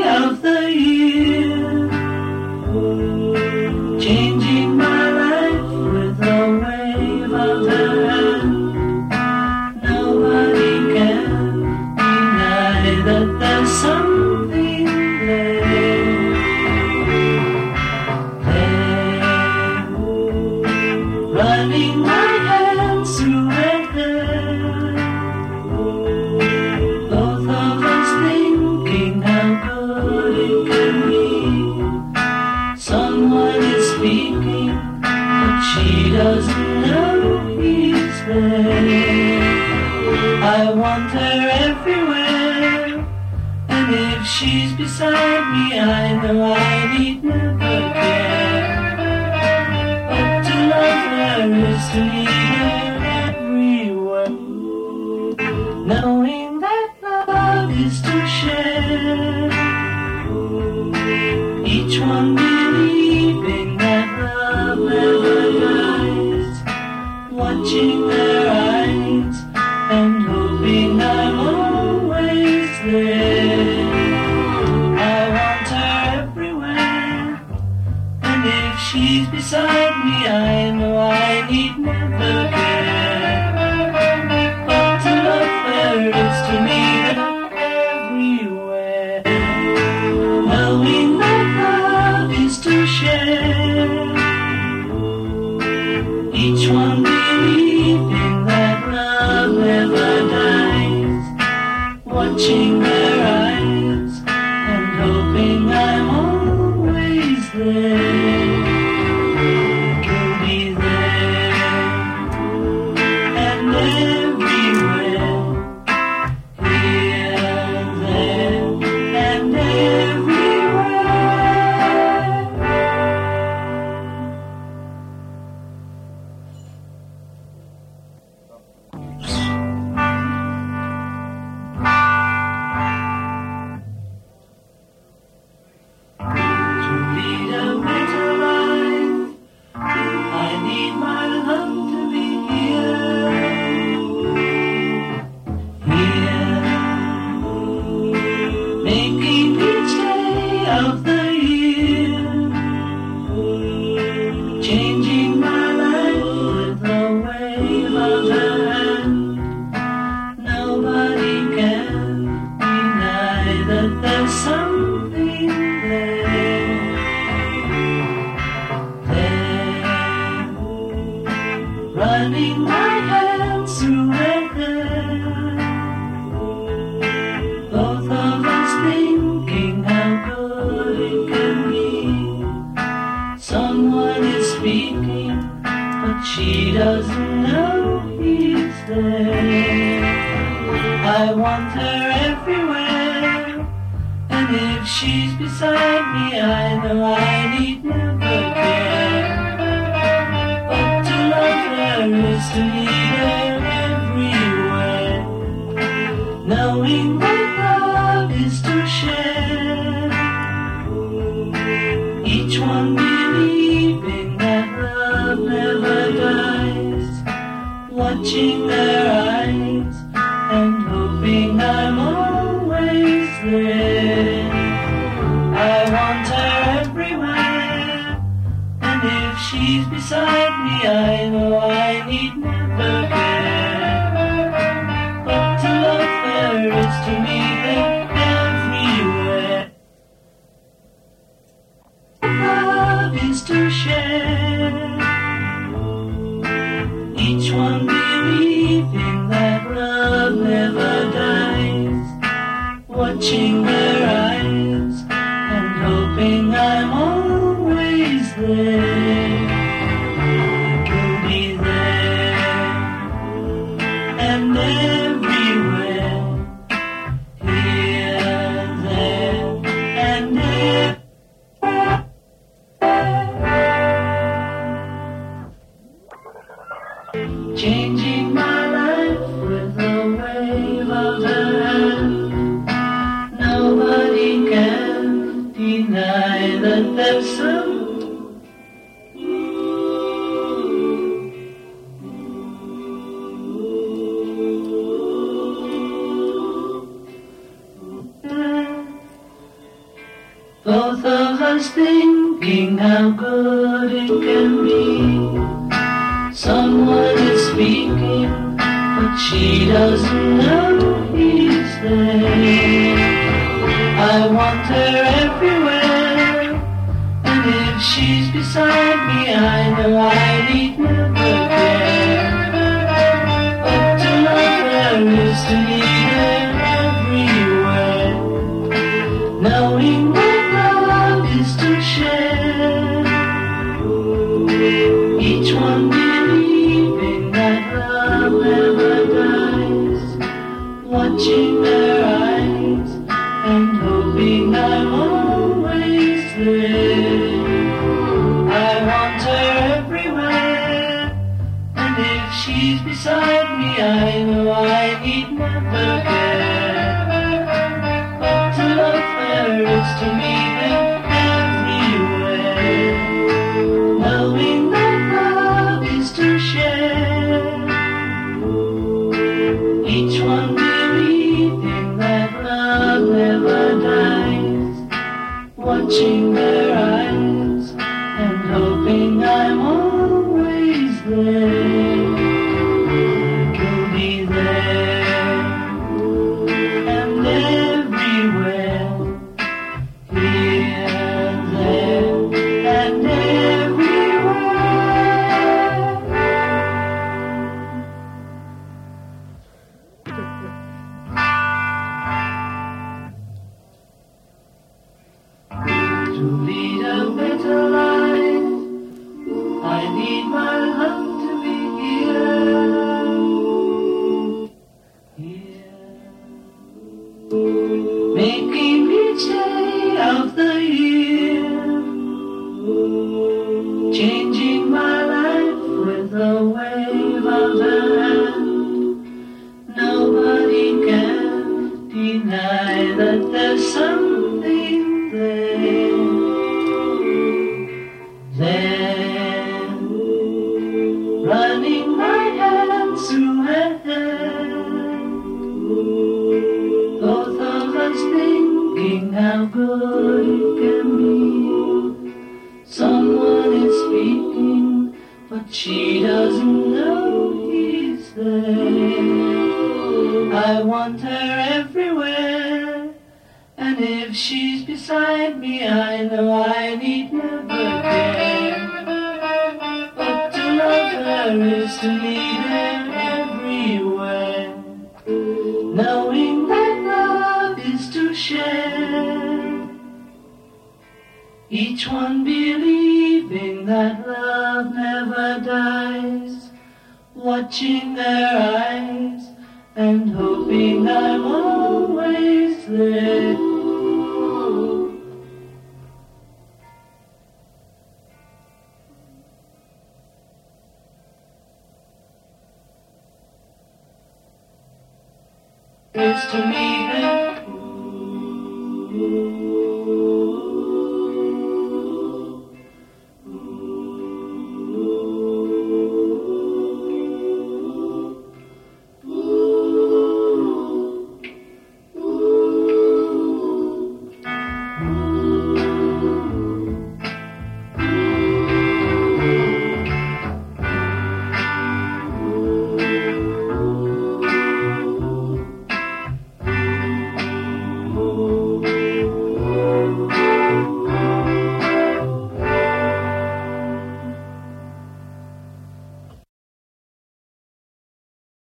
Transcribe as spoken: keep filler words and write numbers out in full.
of the year, changing my life with a wave of her hand. Nobody can deny that there's something there, there, running my hands through her hair. Both of us thinking how good it can be. Someone is speaking, but she doesn't know he's there. I want her everywhere, and if she's beside me, I know I need never care. But to love her is to need her everywhere, knowing that love is to share. Each one believing that love never dies, watching their eyes and hoping I'm always there. I want her everywhere, and if she's beside me, I know I need never care. But to love her is to need her everywhere, knowing that love is to share. Each one believing that love never dies, watching their eyes and hoping I'm always there. You'll be there and everywhere, here, there, and everywhere. To lead a better life, I need my love to be here, here, making each day of the year, changing my life with a wave of her hand. Nobody can deny that there's something there, there, running my hands through her hair. Both of us thinking how good it can be. Someone is speaking, but she doesn't know he's there. I want her everywhere, and if she's beside me, I know I need never care. But to love her is to need her everywhere, knowing that love is to share. Each one believing that love never dies, watching their eyes and hoping I'm always there. I want her everywhere, and if she's beside me, I know I need never care. But to love her is to need her everywhere. Love is to share. Each one believing that love never dies, watching their eyes and hoping I'm always there. You'll be there and everywhere, here, there, and everywhere. Changing my life with a wave of her hand. Nobody can deny that there's some Both of us thinking how good it can be. Someone is speaking, but she doesn't know he's there. I want her everywhere, and if she's beside me, I know I need never care. But to love her is to need her everywhere, knowing that love is to share. Each one believing that love never dies, watching her eyes and hoping I'm always there. I want her everywhere, and if she's beside me, I know I need never care. But to love her is to meet her everywhere, knowing that love is to share. Each one believing that love never dies, watching their eyes and hoping I'm always there. You'll be there and everywhere, here, there, and everywhere. To lead a better life, I need my love to be here, here, making each day of the year, changing my life with a wave of the hand. Nobody can deny that there's something there. Then, running my hands through her hair, both of us thinking how good it can be. Someone is speaking, but she doesn't know he's there. I want her everywhere, and if she's beside me, I know I need never care. But to love her is to need her everywhere, knowing that love is to share. Each one believing that love never dies, watching their eyes and hoping I'm always there. Is to meet her